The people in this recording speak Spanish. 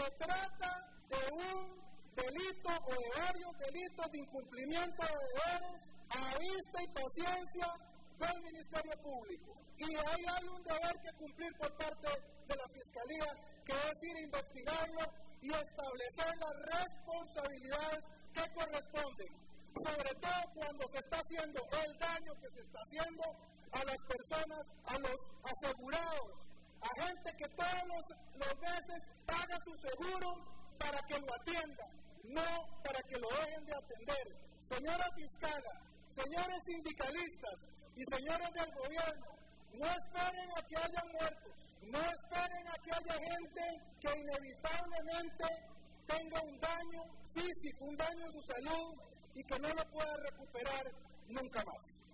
trata de un delito o de varios delitos de incumplimiento de deberes a vista y paciencia del Ministerio Público. Y ahí hay un deber que cumplir por parte de la Fiscalía, que es ir a investigarlo y establecer las responsabilidades que corresponden, sobre todo cuando se está haciendo el daño que se está haciendo a las personas, a los asegurados, a gente que todos los meses paga su seguro para que lo atiendan, no para que lo dejen de atender. Señora fiscala, señores sindicalistas y señores del gobierno, no esperen a que haya muertos, no esperen a que haya gente que inevitablemente tenga un daño físico, un daño en su salud y que no lo pueda recuperar nunca más.